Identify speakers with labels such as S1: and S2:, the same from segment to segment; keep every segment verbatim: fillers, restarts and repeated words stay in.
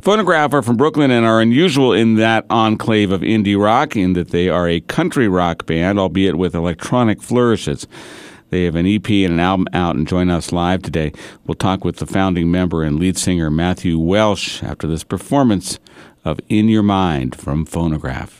S1: Phonograph are from Brooklyn and are unusual in that enclave of indie rock in that they are a country rock band, albeit with electronic flourishes. They have an E P and an album out and join us live today. We'll talk with the founding member and lead singer Matthew Welsh after this performance of In Your Mind from Phonograph.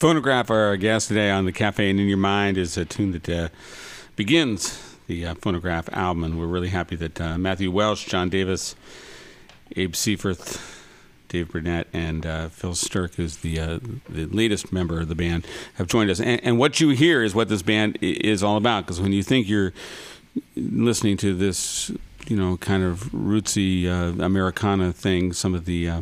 S1: Phonograph, our guest today on the Cafe and In Your Mind, is a tune that uh, begins the uh, Phonograph album, and we're really happy that uh, Matthew Welsh, John Davis, Abe Seifert, Dave Burnett, and uh, Phil Stirk, who's the uh, the latest member of the band, have joined us. And, and what you hear is what this band is all about, because when you think you're listening to this, you know, kind of rootsy uh, Americana thing, some of the... Uh,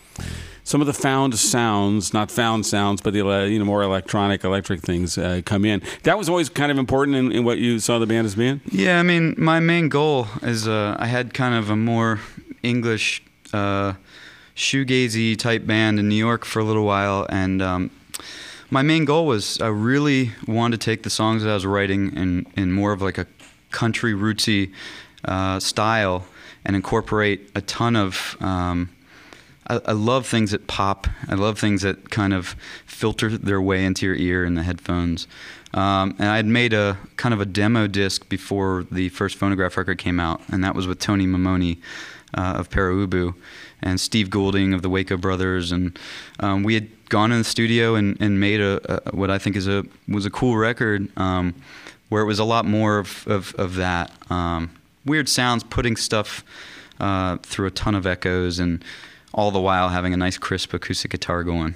S1: Some of the found sounds, not found sounds, but the you know more electronic, electric things uh, come in. That was always kind of important in, in what you saw the band as being?
S2: Yeah, I mean, my main goal is uh, I had kind of a more English, uh, shoegazy type band in New York for a little while, and um, my main goal was I really wanted to take the songs that I was writing in, in more of like a country rootsy uh, style and incorporate a ton of... Um, I, I love things that pop. I love things that kind of filter their way into your ear in the headphones. Um, and I had made a kind of a demo disc before the first Phonograph record came out, and that was with Tony Mamoni uh, of Para Ubu and Steve Goulding of the Waco Brothers, and um, we had gone in the studio and, and made a, a what I think is a was a cool record um, where it was a lot more of of, of that um, weird sounds, putting stuff uh, through a ton of echoes and. All the while having a nice crisp acoustic guitar going.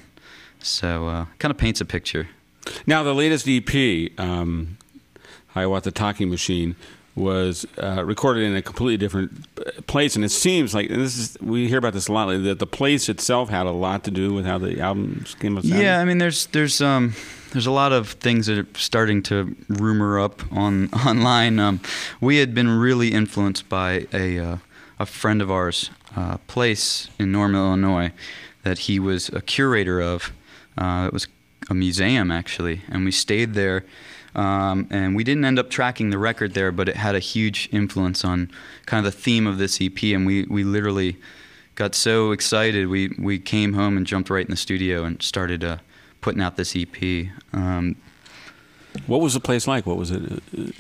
S2: So uh, kind of paints a picture.
S1: Now, the latest E P, um, Hiawatha Talking Machine, was uh, recorded in a completely different place, and it seems like, and this is we hear about this a lot, that the place itself had a lot to do with how the album came out.
S2: Yeah, I mean, there's there's um there's a lot of things that are starting to rumor up on online. Um, we had been really influenced by a uh, a friend of ours. Uh, place in Normal, Illinois, that he was a curator of. Uh, it was a museum, actually, and we stayed there. Um, and we didn't end up tracking the record there, but it had a huge influence on kind of the theme of this E P. And we, we literally got so excited, we, we came home and jumped right in the studio and started uh, putting out this E P. Um,
S1: what was the place like? What was it?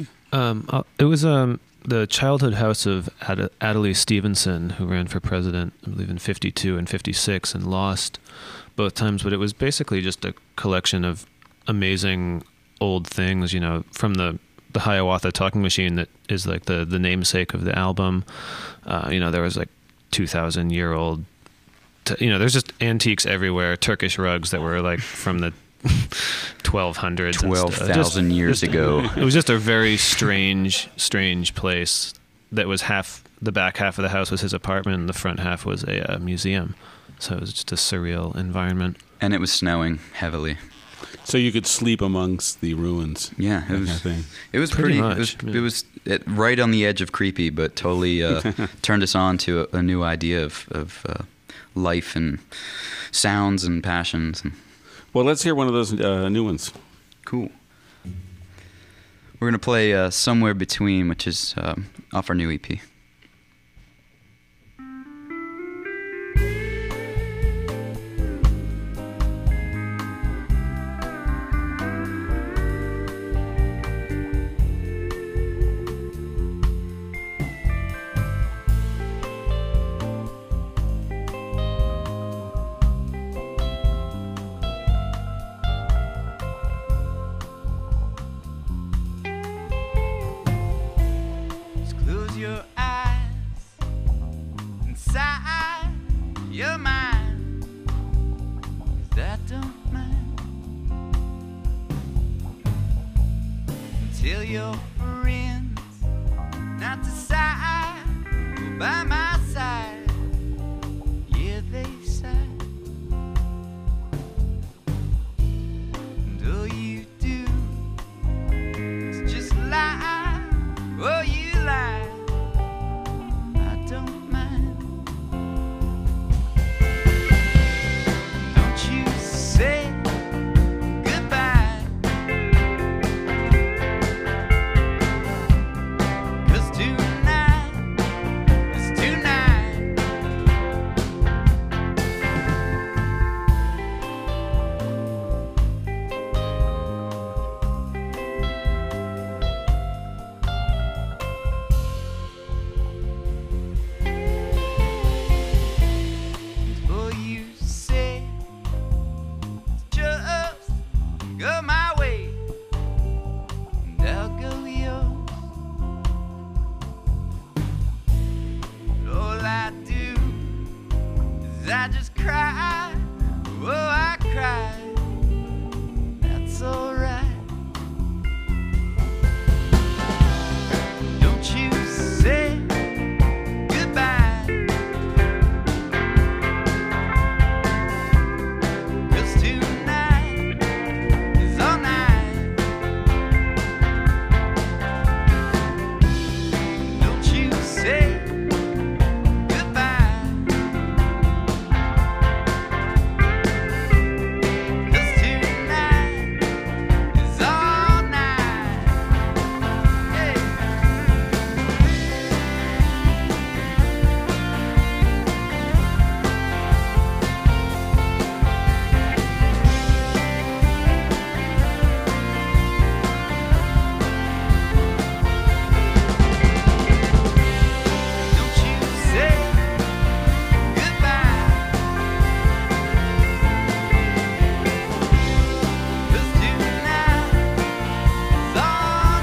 S3: Um, uh, it was... Um the childhood house of Ad- Adlai Stevenson, who ran for president, I believe, in fifty-two and fifty-six and lost both times. But it was basically just a collection of amazing old things, you know, from the, the Hiawatha Talking Machine that is like the, the namesake of the album. Uh, you know, there was like two thousand year old, t- you know, there's just antiques everywhere, Turkish rugs that were like from the twelve hundreds,
S2: twelve thousand years
S3: just,
S2: ago.
S3: It was just a very strange, strange place. That was half the back half of the house was his apartment, and the front half was a uh, museum. So it was just a surreal environment.
S2: And it was snowing heavily.
S1: So you could sleep amongst the ruins.
S2: Yeah, it was.
S1: Kind of
S2: it was
S3: pretty.
S2: pretty
S3: much,
S2: it was,
S3: yeah.
S2: it was it, right on the edge of creepy, but totally uh, turned us on to a, a new idea of of uh, life and sounds and passions. And,
S1: well, let's hear one of those uh, new ones.
S2: Cool. We're going to play uh, Somewhere Between, which is um, off our new E P.
S4: Say goodbye.
S2: Go my way, and I'll go yours. All I do is I just cry. Oh, I cry. That's alright. Don't you say goodbye, 'cause tonight is all night. Don't you say goodbye, 'cause tonight is all night. Hey. Don't you say goodbye, 'cause tonight is all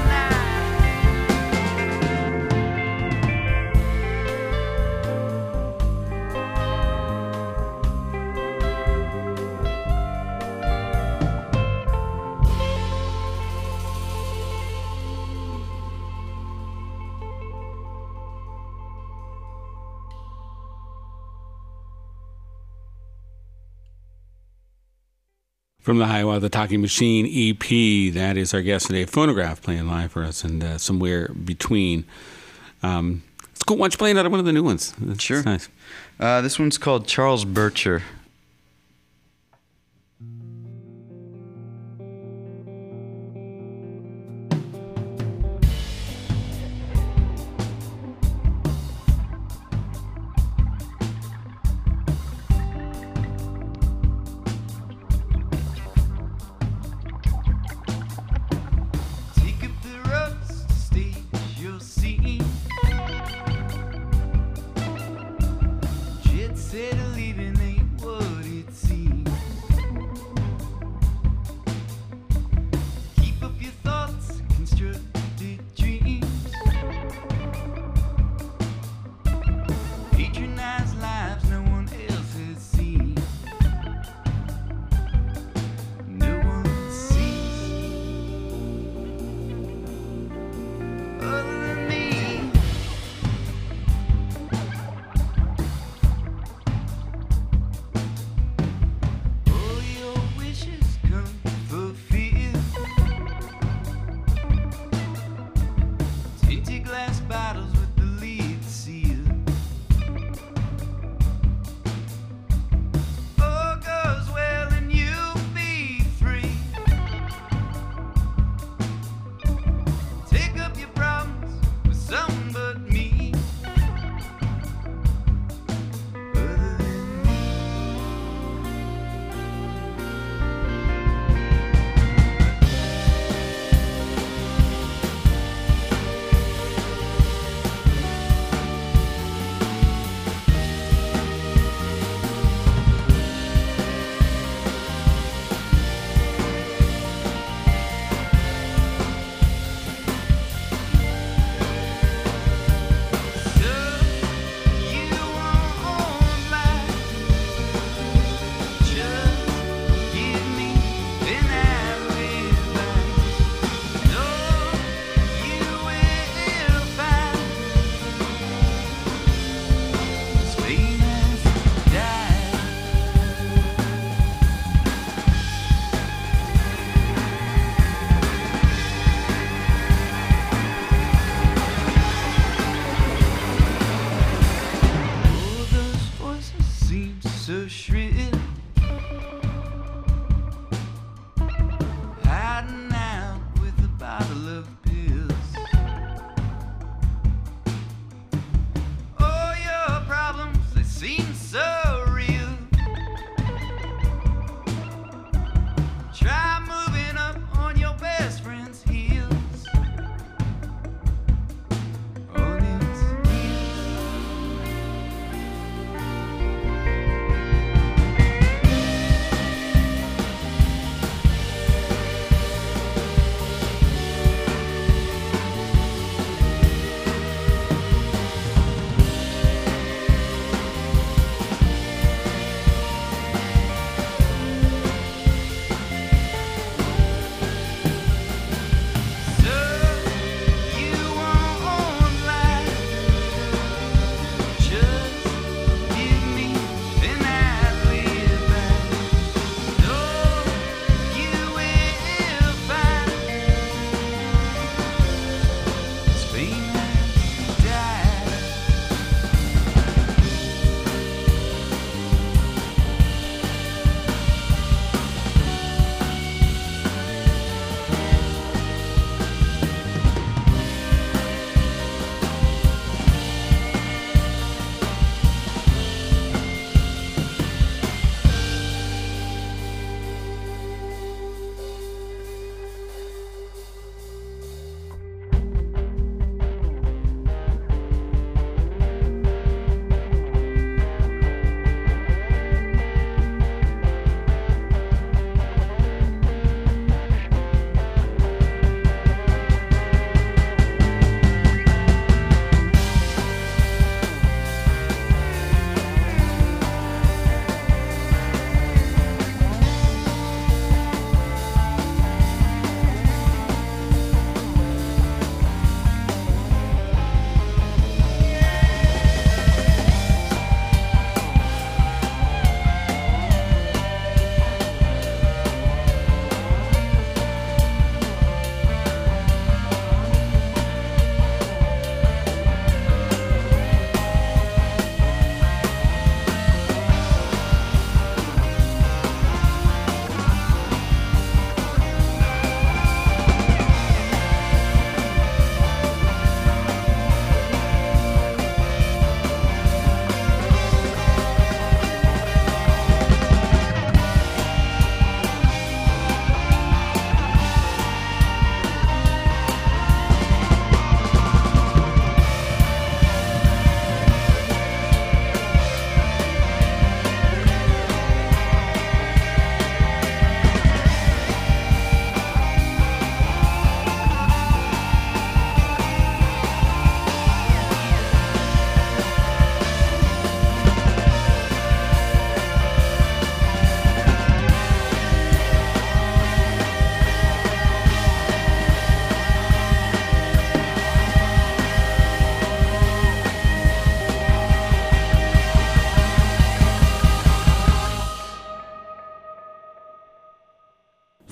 S1: From the Hiawatha the Talking Machine E P, that is our guest today, Phonograph, playing live for us, and uh, somewhere between. Um, it's cool. Why don't you play another one of the new ones? It's
S2: Sure.
S1: nice.
S2: Uh, this one's called Charles Bircher. Take up the roads to stage your scene. Jet set leaving, they were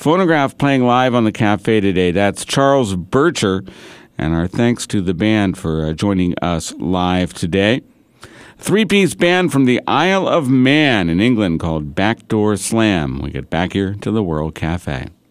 S1: Phonograph playing live on the cafe today. That's Charles Bircher, and our thanks to the band for uh, joining us live today. Three-piece band from the Isle of Man in England called Backdoor Slam. We get back here to the World Cafe.